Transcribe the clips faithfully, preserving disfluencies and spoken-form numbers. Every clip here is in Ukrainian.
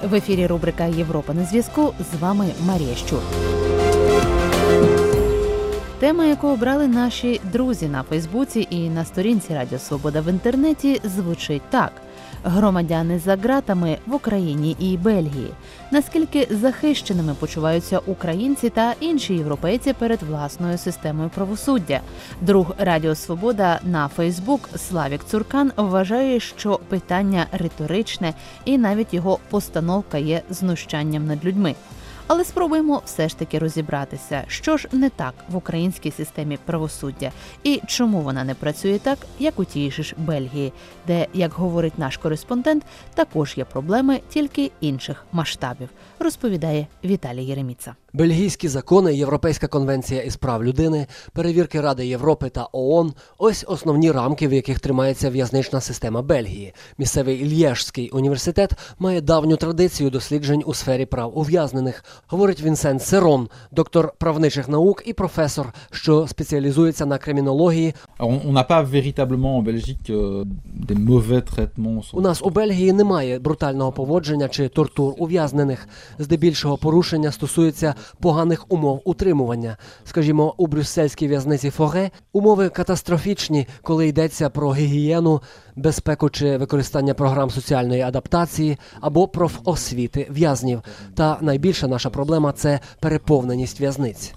В ефірі рубрика «Європа на зв'язку». З вами Марія Щур. Тема, яку обрали наші друзі на Фейсбуці і на сторінці Радіо Свобода в інтернеті, звучить так. Громадяни за ґратами в Україні і Бельгії. Наскільки захищеними почуваються українці та інші європейці перед власною системою правосуддя? Друг Радіо Свобода на Фейсбук Славік Цуркан вважає, що питання риторичне і навіть його постановка є знущанням над людьми. Але спробуємо все ж таки розібратися, що ж не так в українській системі правосуддя і чому вона не працює так, як у тій же ж Бельгії, де, як говорить наш кореспондент, також є проблеми, тільки інших масштабів, розповідає Віталій Єреміца. Бельгійські закони, Європейська конвенція із прав людини, перевірки Ради Європи та ООН – ось основні рамки, в яких тримається в'язнична система Бельгії. Місцевий Л'єжський університет має давню традицію досліджень у сфері прав ув'язнених, говорить Вінсент Серон, доктор правничих наук і професор, що спеціалізується на кримінології. У нас у Бельгії немає брутального поводження чи тортур ув'язнених. Здебільшого порушення стосується поганих умов утримування. Скажімо, у брюссельській в'язниці Форе умови катастрофічні, коли йдеться про гігієну, безпеку чи використання програм соціальної адаптації або профосвіти в'язнів. Та найбільша наша проблема – це переповненість в'язниць.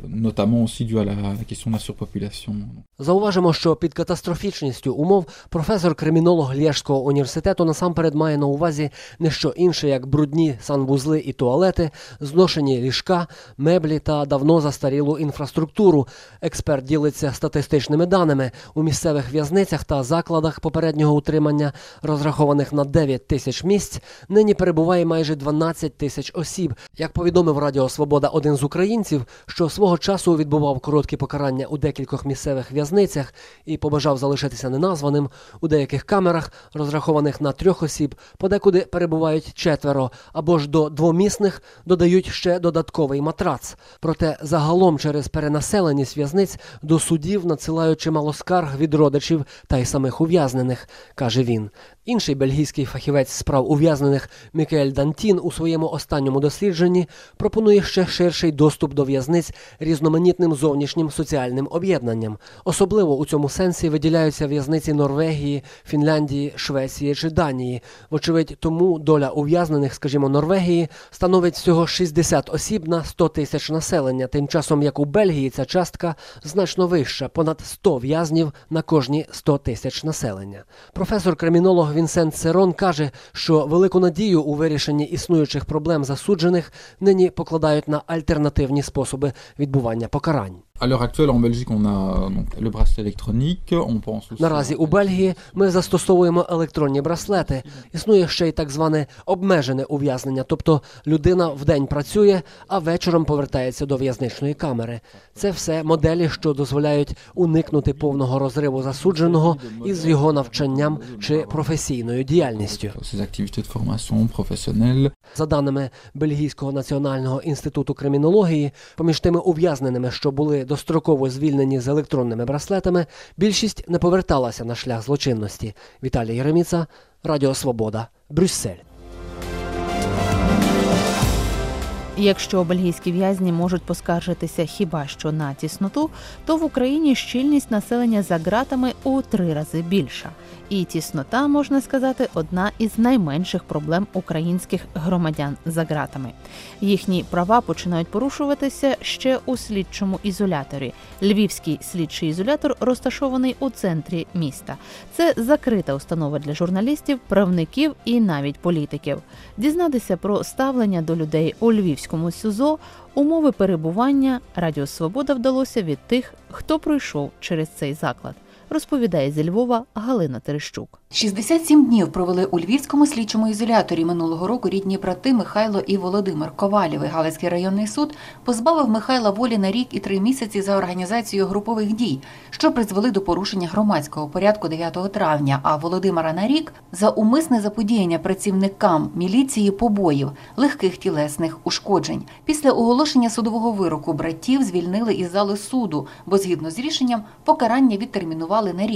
Зауважимо, що під катастрофічністю умов професор-кримінолог Л'єжського університету насамперед має на увазі не що інше, як брудні санвузли і туалети, зношені ліжка, меблі та давно застарілу інфраструктуру. Експерт ділиться статистичними даними. У місцевих в'язницях та закладах попереднього утримання, розрахованих на дев'ять тисяч місць, нині перебуває майже дванадцять тисяч осіб. Як повідомив Радіо Свобода один з українців, що свого часу відбував короткі покарання у декількох місцевих в'язницях і побажав залишитися неназваним, у деяких камерах, розрахованих на трьох осіб, подекуди перебувають четверо, або ж до двомісних додають ще додатковий матрац. Проте загалом через перенаселеність в'язниць до судів надсилають чимало скарг від родичів та й самих ув'язнених, каже він. Інший бельгійський фахівець з прав ув'язнених Мікаель Дантін у своєму останньому дослідженні пропонує ще ширший доступ до в'язниць різноманітним зовнішнім соціальним об'єднанням. Особливо у цьому сенсі виділяються в'язниці Норвегії, Фінляндії, Швеції чи Данії. Вочевидь, тому доля ув'язнених, скажімо, Норвегії, становить всього шістдесят осіб на сто тисяч населення, тим часом як у Бельгії ця частка значно вища, понад сто в'язнів на кожні сто тисяч населення. Професор-кримінолог Вінсент Серон каже, що велику надію у вирішенні існуючих проблем засуджених нині покладають на альтернативні способи відбування покарань. Наразі у Бельгії ми застосовуємо електронні браслети. Існує ще й так зване обмежене ув'язнення, тобто людина вдень працює, а вечором повертається до в'язничної камери. Це все моделі, що дозволяють уникнути повного розриву засудженого із його навчанням чи професійною діяльністю. За даними Бельгійського національного інституту кримінології, поміж тими ув'язненими, що були достроково звільнені з електронними браслетами, більшість не поверталася на шлях злочинності. Віталій Єреміца, Радіо Свобода, Брюссель. Якщо бельгійські в'язні можуть поскаржитися хіба що на тісноту, то в Україні щільність населення за ґратами у три рази більша. І тіснота, можна сказати, одна із найменших проблем українських громадян за ґратами. Їхні права починають порушуватися ще у слідчому ізоляторі. Львівський слідчий ізолятор розташований у центрі міста. Це закрита установа для журналістів, правників і навіть політиків. Дізнатися про ставлення до людей у Львівському СІЗО, умови перебування Радіо Свобода вдалося від тих, хто пройшов через цей заклад. Розповідає зі Львова Галина Терещук. шістдесят сім днів провели у Львівському слідчому ізоляторі минулого року рідні брати Михайло і Володимир Ковалєви. Галицький районний суд позбавив Михайла волі на рік і три місяці за організацію групових дій, що призвели до порушення громадського порядку дев'ятого травня, а Володимира на рік за умисне заподіяння працівникам міліції побоїв, легких тілесних ушкоджень. Після оголошення судового вироку братів звільнили із зали суду, бо згідно з рішенням покарання відтермінували на рік.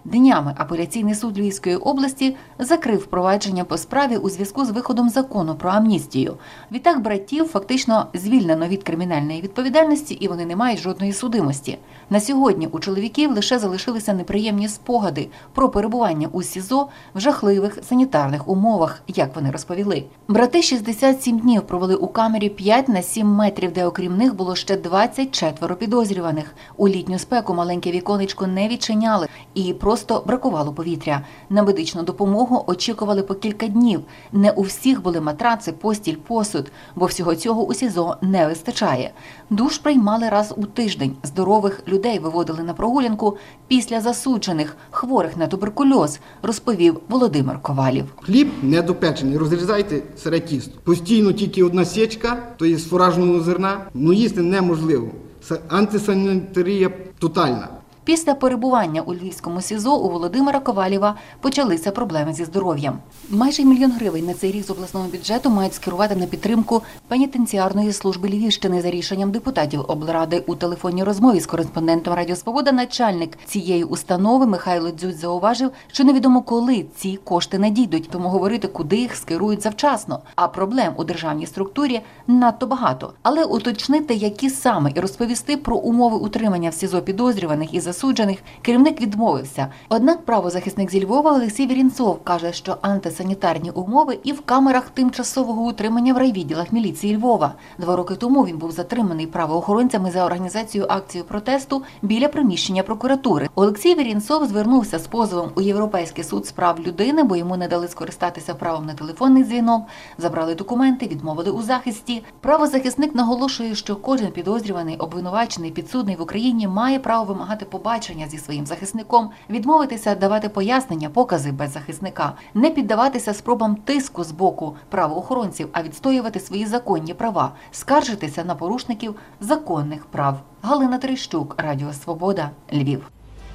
Днями апеляційний суд Львівської області закрив провадження по справі у зв'язку з виходом закону про амністію. Відтак братів фактично звільнено від кримінальної відповідальності і вони не мають жодної судимості. На сьогодні у чоловіків лише залишилися неприємні спогади про перебування у СІЗО в жахливих санітарних умовах, як вони розповіли. Брати шістдесят сім днів провели у камері п'ять на сім метрів, де окрім них було ще двадцять четверо підозрюваних. У літню спеку маленьке віконечко не відчиняли і просто бракувало повітря. На медичну допомогу очікували по кілька днів. Не у всіх були матраци, постіль, посуд, бо всього цього у СІЗО не вистачає. Душ приймали раз у тиждень. Здорових людей виводили на прогулянку після засуджених, хворих на туберкульоз, розповів Володимир Ковалів. Хліб недопечений, розрізайте сире тісто. Постійно тільки одна січка, то є з фуражного зерна, ну їсти неможливо. Антисанітарія тотальна. Після перебування у Львівському СІЗО у Володимира Ковалєва почалися проблеми зі здоров'ям. Майже мільйон гривень на цей рік з обласного бюджету мають скерувати на підтримку пенітенціарної служби Львівщини за рішенням депутатів облради. У телефонній розмові з кореспондентом Радіо Свобода начальник цієї установи Михайло Дзюдь зауважив, що невідомо коли ці кошти надійдуть, тому говорити, куди їх скерують завчасно. А проблем у державній структурі надто багато. Але уточнити, які саме, і розповісти про умови утримання в СІЗО підозрюваних і засуджених, керівник відмовився. Однак правозахисник зі Львова Олексій Вірінцов каже, що антисанітарні умови і в камерах тимчасового утримання в райвідділах міліції Львова. Два роки тому він був затриманий правоохоронцями за організацію акції протесту біля приміщення прокуратури. Олексій Вірінцов звернувся з позовом у Європейський суд з прав людини, бо йому не дали скористатися правом на телефонний дзвінок, забрали документи, відмовили у захисті. Правозахисник наголошує, що кожен підозрюваний, обвинувачений, підсудний в Україні має право вимагати побачення зі своїм захисником, відмовитися давати пояснення, покази без захисника, не піддаватися спробам тиску з боку правоохоронців, а відстоювати свої законні права, скаржитися на порушників законних прав. Галина Терещук, Радіо Свобода, Львів.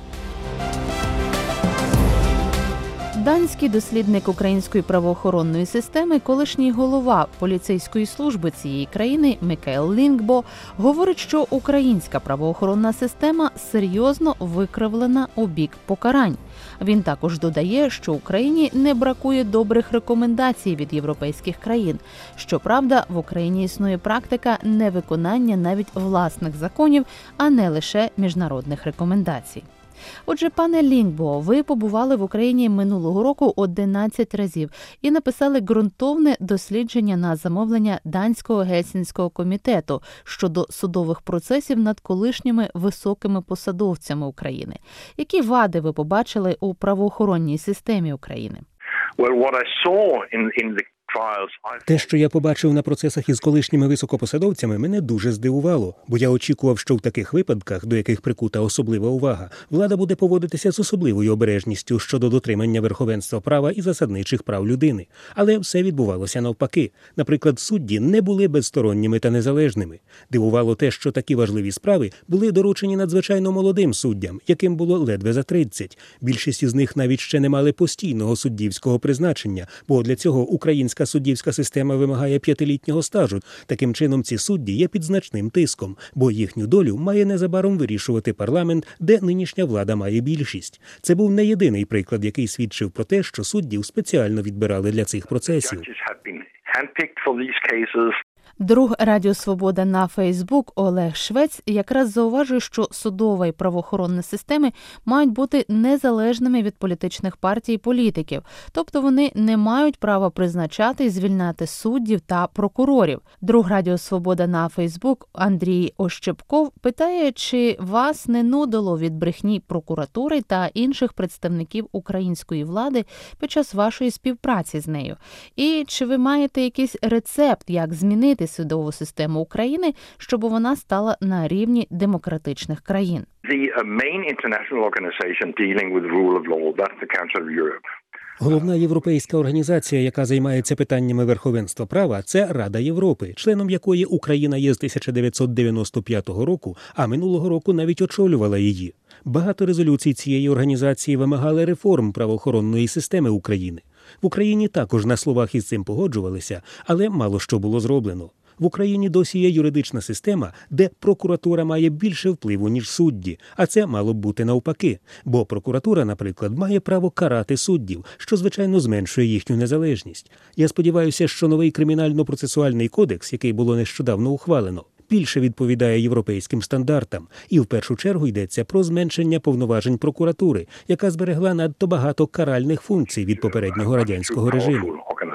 Данський дослідник української правоохоронної системи, колишній голова поліцейської служби цієї країни Мікаел Лінгбо говорить, що українська правоохоронна система серйозно викривлена у бік покарань. Він також додає, що Україні не бракує добрих рекомендацій від європейських країн. Щоправда, в Україні існує практика невиконання навіть власних законів, а не лише міжнародних рекомендацій. Отже, пане Лінгбо, ви побували в Україні минулого року одинадцять разів і написали ґрунтовне дослідження на замовлення Данського Гельсінського комітету щодо судових процесів над колишніми високими посадовцями України. Які вади ви побачили у правоохоронній системі України? Well, what I saw in, in the Те, що я побачив на процесах із колишніми високопосадовцями, мене дуже здивувало, бо я очікував, що в таких випадках, до яких прикута особлива увага, влада буде поводитися з особливою обережністю щодо дотримання верховенства права і засадничих прав людини. Але все відбувалося навпаки. Наприклад, судді не були безсторонніми та незалежними. Дивувало те, що такі важливі справи були доручені надзвичайно молодим суддям, яким було ледве за тридцять. Більшість із них навіть ще не мали постійного суддівського призначення, бо для цього українська суддівська система вимагає п'ятилітнього стажу. Таким чином, ці судді є під значним тиском, бо їхню долю має незабаром вирішувати парламент, де нинішня влада має більшість. Це був не єдиний приклад, який свідчив про те, що суддів спеціально відбирали для цих процесів. Друг Радіо Свобода на Фейсбук Олег Швець якраз зауважує, що судова і правоохоронна системи мають бути незалежними від політичних партій і політиків, тобто вони не мають права призначати і звільняти суддів та прокурорів. Друг Радіо Свобода на Фейсбук Андрій Ощепков питає, чи вас не нудило від брехні прокуратури та інших представників української влади під час вашої співпраці з нею? І чи ви маєте якийсь рецепт, як змінити судову систему України, щоб вона стала на рівні демократичних країн? Головна європейська організація, яка займається питаннями верховенства права, це Рада Європи, членом якої Україна є з тисяча дев'ятсот дев'яносто п'ятого року, а минулого року навіть очолювала її. Багато резолюцій цієї організації вимагали реформ правоохоронної системи України. В Україні також на словах із цим погоджувалися, але мало що було зроблено. В Україні досі є юридична система, де прокуратура має більше впливу, ніж судді. А це мало б бути навпаки. Бо прокуратура, наприклад, має право карати суддів, що, звичайно, зменшує їхню незалежність. Я сподіваюся, що новий кримінально-процесуальний кодекс, який було нещодавно ухвалено, більше відповідає європейським стандартам. І в першу чергу йдеться про зменшення повноважень прокуратури, яка зберегла надто багато каральних функцій від попереднього радянського режиму.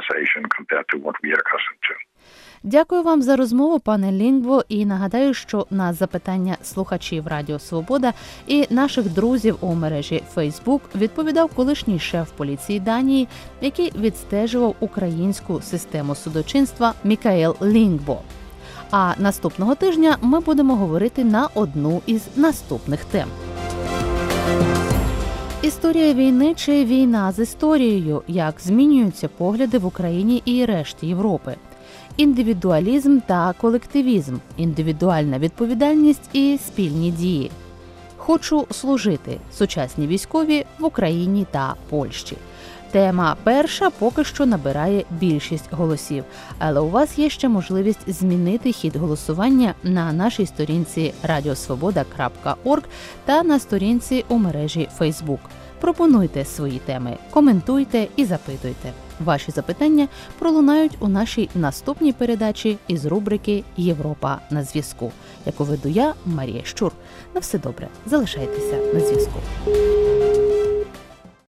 Дякую вам за розмову, пане Лінгво, і нагадаю, що на запитання слухачів Радіо Свобода і наших друзів у мережі Фейсбук відповідав колишній шеф поліції Данії, який відстежував українську систему судочинства Мікаел Лінгво. А наступного тижня ми будемо говорити на одну із наступних тем. Історія війни чи війна з історією? Як змінюються погляди в Україні і решті Європи? Індивідуалізм та колективізм, індивідуальна відповідальність і спільні дії. Хочу служити. Сучасні військові в Україні та Польщі. Тема перша поки що набирає більшість голосів, але у вас є ще можливість змінити хід голосування на нашій сторінці радіосвобода крапка орг та на сторінці у мережі Фейсбук. Пропонуйте свої теми, коментуйте і запитуйте. Ваші запитання пролунають у нашій наступній передачі із рубрики «Європа на зв'язку», яку веду я, Марія Щур. На все добре, залишайтеся на зв'язку.